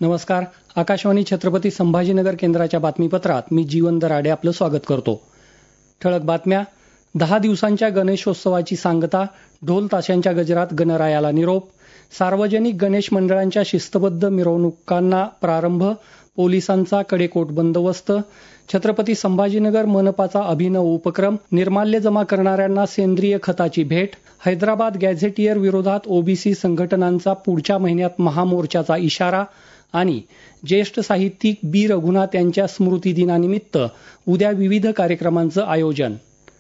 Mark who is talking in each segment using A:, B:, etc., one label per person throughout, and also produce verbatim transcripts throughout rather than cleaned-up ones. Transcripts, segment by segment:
A: नमस्कार. आकाशवाणी छत्रपती संभाजीनगर केंद्राच्या बातमीपत्रात मी जीवन दराडे आपलं स्वागत करतो. ठळक बातम्या. दहा दिवसांच्या गणेशोत्सवाची सांगता, ढोल ताशांच्या गजरात गणरायाला निरोप, सार्वजनिक गणेश मंडळांच्या शिस्तबद्ध मिरवणुकांना प्रारंभ, पोलिसांचा कडेकोट बंदोबस्त, छत्रपती संभाजीनगर मनपाचा अभिनव उपक्रम, निर्माल्य जमा करणाऱ्यांना सेंद्रिय खताची भेट, हैदराबाद गॅझेटियर विरोधात ओबीसी संघटनांचा पुढच्या महिन्यात महामोर्चाचा इशारा आणि ज्येष्ठ साहित्यिक बी रघुनाथ यांच्या स्मृतिदिनानिमित्त उद्या विविध कार्यक्रमांचं आयोजन.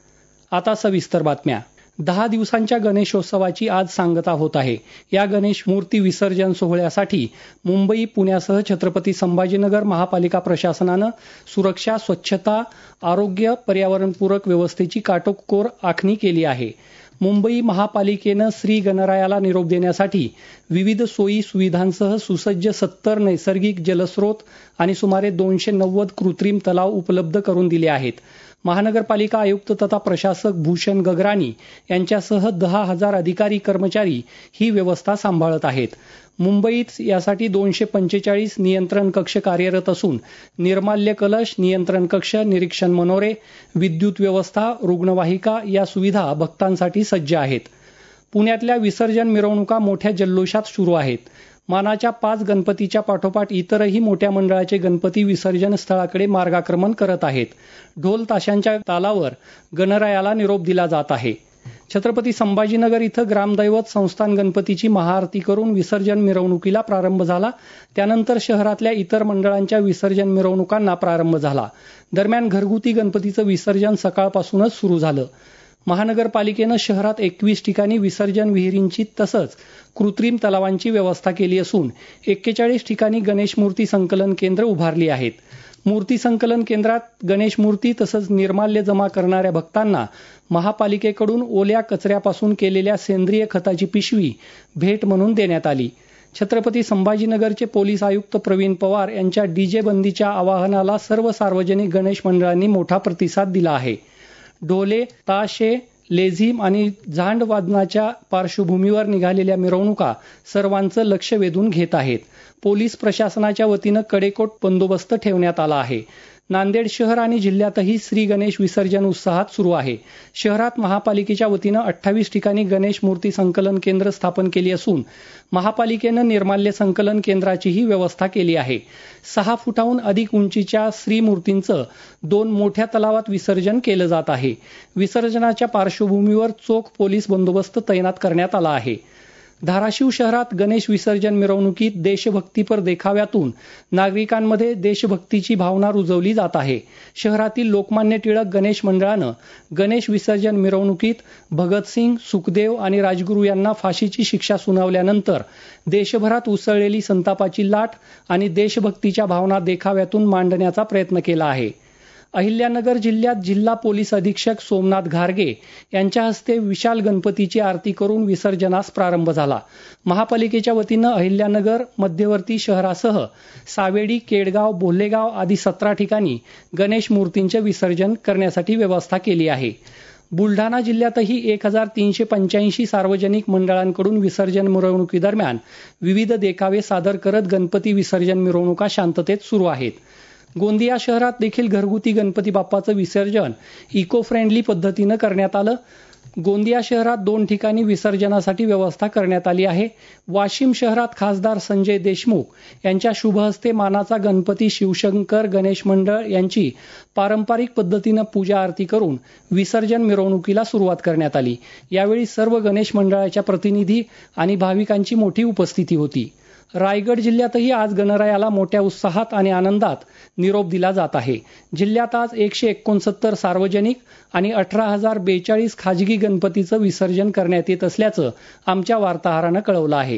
A: आता सविस्तर बातम्या. दहा दिवसांच्या गणेशोत्सवाची आज सांगता होत आहे. या गणेश मूर्ती विसर्जन सोहळ्यासाठी मुंबई, पुण्यासह छत्रपती संभाजीनगर महापालिका प्रशासनानं सुरक्षा, स्वच्छता, आरोग्य, पर्यावरणपूरक व्यवस्थेची काटेकोर आखणी केली आहे. मुंबई महापालिकेनं श्री गणरायाला निरोप देण्यासाठी विविध सोयी सुविधांसह सुसज्ज सत्तर नैसर्गिक जलस्रोत आणि सुमारे दोनशे नव्वद कृत्रिम तलाव उपलब्ध करून दिले आहेत. महानगरपालिका आयुक्त तथा प्रशासक भूषण गगराणी यांच्यासह दहा हजार अधिकारी कर्मचारी ही व्यवस्था सांभाळत आहेत. मुंबईत यासाठी दोनशे पंचेचाळीस नियंत्रण कक्ष कार्यरत असून निर्माल्य कलश, नियंत्रण कक्ष, निरीक्षण मनोरे, विद्युत व्यवस्था, रुग्णवाहिका या सुविधा भक्तांसाठी सज्ज आहेत. पुण्यातल्या विसर्जन मिरवणुका मोठ्या जल्लोषात सुरू आहेत. मानाच्या पाच गणपतीच्या पाठोपाठ इतरही मोठ्या मंडळाचे गणपती विसर्जन स्थळाकडे मार्गाक्रमण करत आहेत. ढोल ताशांच्या तालावर गणरायाला निरोप दिला जात आहे. छत्रपती संभाजीनगर इथं ग्रामदैवत संस्थान गणपतीची महाआरती करून विसर्जन मिरवणुकीला प्रारंभ झाला. त्यानंतर शहरातल्या इतर मंडळांच्या विसर्जन मिरवणुकांना प्रारंभ झाला. दरम्यान घरगुती गणपतीचं विसर्जन सकाळपासूनच सुरू झालं. महानगरपालिकेनं शहरात एकवीस ठिकाणी विसर्जन विहिरींची तसंच कृत्रिम तलावांची व्यवस्था केली असून एक्केचाळीस ठिकाणी गणेश मूर्ती संकलन केंद्र उभारली आहेत. मूर्ती संकलन केंद्रात गणेश मूर्ती तसंच निर्माल्य जमा करणाऱ्या भक्तांना महापालिकेकडून ओल्या कचऱ्यापासून केलेल्या सेंद्रिय खताची पिशवी भेट म्हणून देण्यात आली. छत्रपती संभाजीनगरचे पोलीस आयुक्त प्रवीण पवार यांच्या डीजे बंदीच्या आवाहनाला सर्व सार्वजनिक गणेश मंडळांनी मोठा प्रतिसाद दिला आहे. ढोले, ताशे, लेझीम आणि झांड वादनाच्या पार्श्वभूमीवर निघालेल्या मिरवणुका सर्वांचं लक्ष वेधून घेत आहेत. पोलीस प्रशासनाच्या वतीनं कडेकोट बंदोबस्त ठेवण्यात आला आहे. नांदेड शहर आणि जिल्ह्यातही श्री गणेश विसर्जन उत्साहात सुरू आहे. शहरात महापालिकेच्या वतीनं अठ्ठावीस ठिकाणी गणेश मूर्ती संकलन केंद्र स्थापन केली असून महापालिकेनं निर्माल्य संकलन केंद्राचीही व्यवस्था केली आहे. सहा फुटाहून अधिक उंचीच्या श्रीमूर्तींचं दोन मोठ्या तलावात विसर्जन केलं जात आहे. विसर्जनाच्या पार्श्वभूमीवर चोख पोलीस बंदोबस्त तैनात करण्यात आला आहे. धाराशिव शहरात गणेश विसर्जन मिरवणुकीत देशभक्तीपर देखाव्यातून नागरिकांमध्ये देशभक्तीची भावना रुजवली जात आहे. शहरातील लोकमान्य टिळक गणेश मंडळानं गणेश विसर्जन मिरवणुकीत भगतसिंग, सुखदेव आणि राजगुरू यांना फाशीची शिक्षा सुनावल्यानंतर देशभरात उसळलेली संतापाची लाट आणि देशभक्तीच्या भावना देखाव्यातून मांडण्याचा प्रयत्न केला आहे. अहिल्यानगर जिल्ह्यात जिल्हा पोलीस अधीक्षक सोमनाथ घारगे यांच्या हस्ते विशाल गणपतीची आरती करून विसर्जनास प्रारंभ झाला. महापालिकेच्या वतीनं अहिल्यानगर, मध्यवर्ती शहरासह सावेडी, केडगाव, बोल्हेगाव आदी सतरा ठिकाणी गणेश मूर्तींचे विसर्जन करण्यासाठी व्यवस्था केली आहे. बुलढाणा जिल्ह्यातही एक हजार तीनशे पंच्याऐंशी सार्वजनिक मंडळांकडून विसर्जन मिरवणुकीदरम्यान विविध देखावे सादर करत गणपती विसर्जन मिरवणुका शांततेत सुरू आहेत. गोंदिया शहरात देखील घरगुती गणपती बाप्पाचं विसर्जन इको फ्रेंडली पद्धतीनं करण्यात आलं. गोंदिया शहरात दोन ठिकाणी विसर्जनासाठी व्यवस्था करण्यात आली आहे. वाशिम शहरात खासदार संजय देशमुख यांच्या शुभ हस्ते मानाचा गणपती शिवशंकर गणेश मंडळ यांची पारंपरिक पद्धतीनं पूजा आरती करून विसर्जन मिरवणुकीला सुरुवात करण्यात आली. यावेळी सर्व गणेश मंडळाच्या प्रतिनिधी आणि भाविकांची मोठी उपस्थिती होती. रायगड जिल्ह्यातही आज गणरायाला मोठ्या उत्साहात आणि आनंदात निरोप दिला जात आहे. जिल्ह्यात आज एकशे एकोणसत्तर सार्वजनिक आणि अठरा हजार बेचाळीस खाजगी गणपतीचं विसर्जन करण्यात येत असल्याचं आमच्या वार्ताहरानं कळवलं आहे.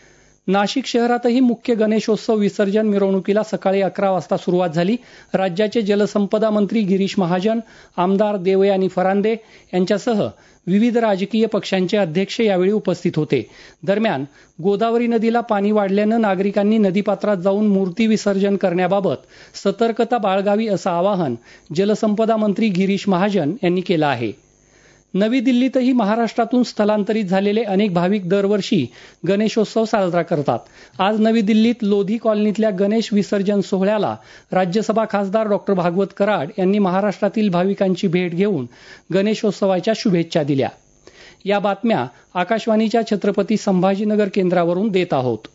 A: नाशिक शहरातही मुख्य गणेशोत्सव विसर्जन मिरवणुकीला सकाळी अकरा वाजता सुरुवात झाली. राज्याचे जलसंपदा मंत्री गिरीश महाजन, आमदार देवयानी फरांदे यांच्यासह विविध राजकीय पक्षांचे अध्यक्ष यावेळी उपस्थित होते. दरम्यान गोदावरी नदीला पाणी वाढल्यानं नागरिकांनी नदीपात्रात जाऊन मूर्ती विसर्जन करण्याबाबत सतर्कता बाळगावी असं आवाहन जलसंपदा मंत्री गिरीश महाजन यांनी केलं आहे. नवी दिल्लीतही महाराष्ट्रातून स्थलांतरित झालेले अनेक भाविक दरवर्षी गणेशोत्सव साजरा करतात. आज नवी दिल्लीत लोधी कॉलनीतल्या गणेश विसर्जन सोहळ्याला राज्यसभा खासदार डॉक्टर भागवत कराड यांनी महाराष्ट्रातील भाविकांची भेट घेऊन गणेशोत्सवाच्या शुभेच्छा दिल्या. या बातम्या आकाशवाणीच्या छत्रपती संभाजीनगर केंद्रावरून देत आहोत.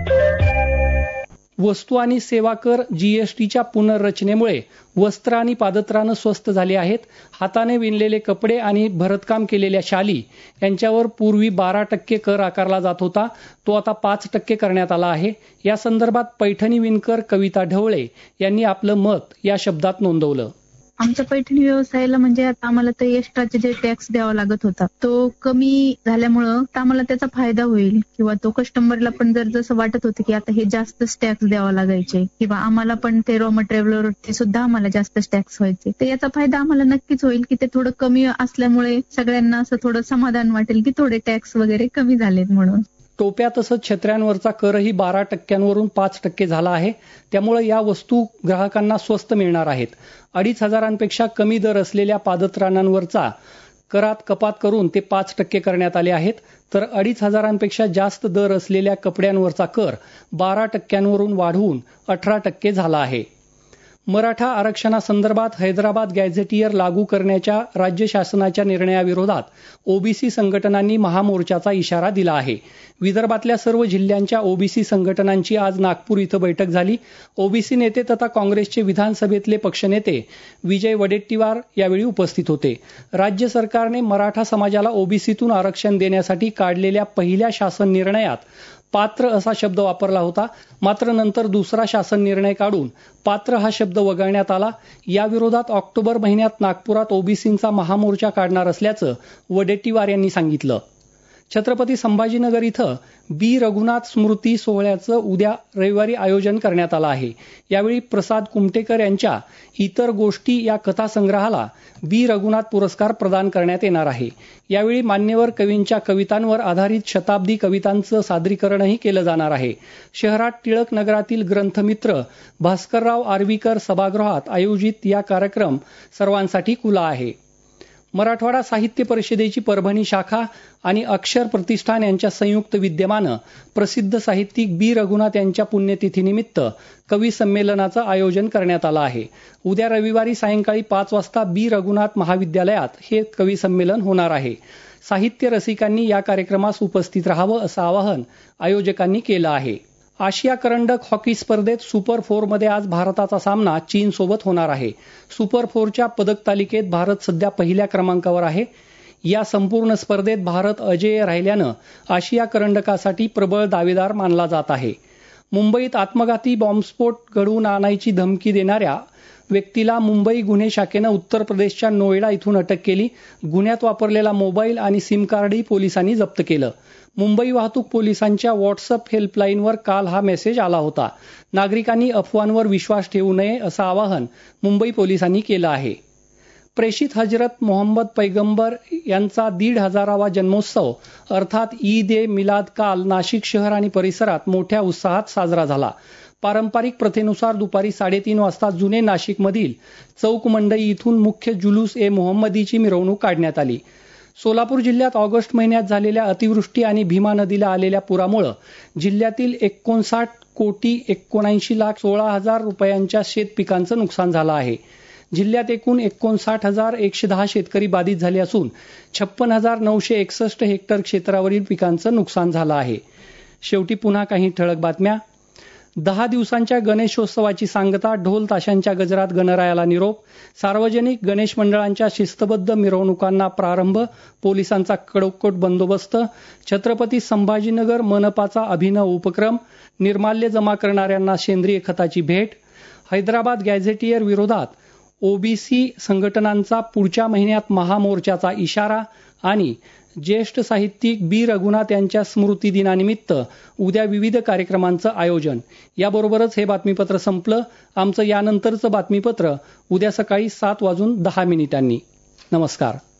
A: वस्तू आणि सेवा कर जीएसटीच्या पुनर्रचनेमुळे वस्त्र आणि पादत्राणं स्वस्त झाली आहेत. हाताने विणलेले कपडे आणि भरतकाम केलेल्या शाली यांच्यावर पूर्वी बारा टक्के कर आकारला जात होता, तो आता पाच टक्के करण्यात आला आहे. या संदर्भात पैठणी विणकर कविता ढवळे यांनी आपलं मत या शब्दात नोंदवलं.
B: आमच्या पैठणी व्यवसायाला म्हणजे आता आम्हाला ते एक्स्ट्राचे जे टॅक्स द्यावा लागत होता तो कमी झाल्यामुळं आम्हाला त्याचा फायदा होईल, किंवा तो कस्टमरला पण जर जसं वाटत होतं की आता हे जास्तच टॅक्स द्यावा लागायचे किंवा आम्हाला पण ते रॉ मटेरियलवर ते सुद्धा आम्हाला जास्तच टॅक्स व्हायचे, तर याचा फायदा आम्हाला नक्कीच होईल की ते थोडं कमी असल्यामुळे सगळ्यांना असं थोडं समाधान वाटेल की थोडे टॅक्स वगैरे कमी झालेत म्हणून.
A: टोप्या तसंच छत्र्यांवरचा करही बारा टक्क्यांवरून पाच टक्के झाला आहे. त्यामुळे या वस्तू ग्राहकांना स्वस्त मिळणार आहेत. अडीच हजारांपेक्षा कमी दर असलेल्या पादत्राणांवरचा करात कपात करून ते पाच टक्के करण्यात आले आहेत, तर अडीच हजारांपेक्षा जास्त दर असलेल्या कपड्यांवरचा कर बारा टक्क्यांवरून वाढवून अठरा टक्के झाला आहे. मराठा आरक्षणासंदर्भात हैदराबाद गॅझेटियर लागू करण्याच्या राज्य शासनाच्या निर्णयाविरोधात ओबीसी संघटनांनी महामोर्चाचा इशारा दिला आहे. विदर्भातल्या सर्व जिल्ह्यांच्या ओबीसी संघटनांची आज नागपूर इथं बैठक झाली. ओबीसी नेते तथा काँग्रेसचे विधानसभेतले पक्षनेते विजय वडेट्टीवार यावेळी उपस्थित होते. राज्य सरकारने मराठा समाजाला ओबीसीतून आरक्षण देण्यासाठी काढलेल्या पहिल्या शासन निर्णयात पात्र असा शब्द वापरला होता, मात्र नंतर दुसरा शासन निर्णय काढून पात्र हा शब्द वगळण्यात आला. याविरोधात ऑक्टोबर महिन्यात नागपुरात ओबीसींचा महामोर्चा काढणार असल्याचं वडेट्टीवार यांनी सांगितलं. छत्रपती संभाजीनगर इथं बी रघुनाथ स्मृती सोहळ्याचं उद्या रविवारी आयोजन करण्यात आलं आहे. यावेळी प्रसाद कुमटेकर यांच्या इतर गोष्टी या कथासंग्रहाला बी रघुनाथ पुरस्कार प्रदान करण्यात येणार आहे. यावेळी मान्यवर कवींच्या कवितांवर आधारित शताब्दी कवितांचं सादरीकरणही केलं जाणार आहे. शहरात टिळक नगरातील ग्रंथमित्र भास्करराव आर्वीकर सभागृहात आयोजित या कार्यक्रम सर्वांसाठी खुला आहे. मराठवाडा साहित्य परिषदेची परभणी शाखा आणि अक्षर प्रतिष्ठान यांच्या संयुक्त विद्यमानं प्रसिद्ध साहित्यिक बी रघुनाथ यांच्या पुण्यतिथीनिमित्त कवी संमेलनाचं आयोजन करण्यात आलं आहे. उद्या रविवारी सायंकाळी पाच वाजता बी रघुनाथ महाविद्यालयात हे कवी संमेलन होणार आहे. साहित्य रसिकांनी या कार्यक्रमास उपस्थित राहावं असं आवाहन आयोजकांनी केलं आहे. आशिया करंडक हॉकी स्पर्धेत सुपर फोरमध्ये आज भारताचा सामना चीनसोबत होणार आहे. सुपर फोरच्या पदक तालिकेत भारत सध्या पहिल्या क्रमांकावर आहे. या संपूर्ण स्पर्धेत भारत अजेय राहिल्यानं आशिया करंडकासाठी प्रबळ दावेदार मानला जात आहे. मुंबईत आत्मघाती बॉम्बस्फोट घडवून आणायची धमकी देणाऱ्या व्यक्तीला मुंबई गुन्हे शाखेनं उत्तर प्रदेशच्या नोएडा इथून अटक केली. गुन्ह्यात वापरलेला मोबाईल आणि सिम कार्डही पोलिसांनी जप्त केलं. मुंबई वाहतूक पोलिसांच्या व्हॉट्सअप हेल्पलाईनवर काल हा मेसेज आला होता. नागरिकांनी अफवांवर विश्वास ठेवू नये असं आवाहन मुंबई पोलिसांनी केलं आहे. प्रेषित हजरत मोहम्मद पैगंबर यांचा दीड हजारावा जन्मोत्सव अर्थात ईद ए मिलाद काल नाशिक शहर आणि परिसरात मोठ्या उत्साहात साजरा झाला. पारंपरिक प्रथेनुसार दुपारी साडेतीन वाजता जुने नाशिकमधील चौक मंडई इथून मुख्य जुलूस ए मोहम्मदीची मिरवणूक काढण्यात आली. सोलापूर जिल्ह्यात ऑगस्ट महिन्यात झालेल्या अतिवृष्टी आणि भीमा नदीला आलेल्या पुरामुळे जिल्ह्यातील एकोणसाठ कोटी एकोणऐंशी लाख सोळा हजार रुपयांच्या शेत पिकांचं नुकसान झालं आहे. जिल्ह्यात एकूण एकोणसाठ हजार एकशे दहा शेतकरी बाधित झाले असून छप्पन हजार नऊशे एकसष्ट हेक्टर क्षेत्रावरील पिकांचं नुकसान झालं आहे. शेवटी पुन्हा काही ठळक बातम्या. दहा दिवसांच्या गणेशोत्सवाची सांगता, ढोल ताशांच्या गजरात गणरायाला निरोप. सार्वजनिक गणेश मंडळांच्या शिस्तबद्ध मिरवणुकांना प्रारंभ, पोलिसांचा कडोकट बंदोबस्त. छत्रपती संभाजीनगर मनपाचा अभिनव उपक्रम. निर्माल्य जमा करणाऱ्यांना सेंद्रिय खताची भेट. हैदराबाद गॅझेटियर विरोधात ओबीसी संघटनांचा पुढच्या महिन्यात महामोर्चाचा इशारा. आणि ज्येष्ठ साहित्यिक बी रघुनाथ यांच्या स्मृती दिनानिमित्त उद्या विविध कार्यक्रमांचं आयोजन. याबरोबरच हे बातमीपत्र संपलं. आमचं यानंतरचं बातमीपत्र उद्या सकाळी सात वाजून दहा मिनिटांनी. नमस्कार.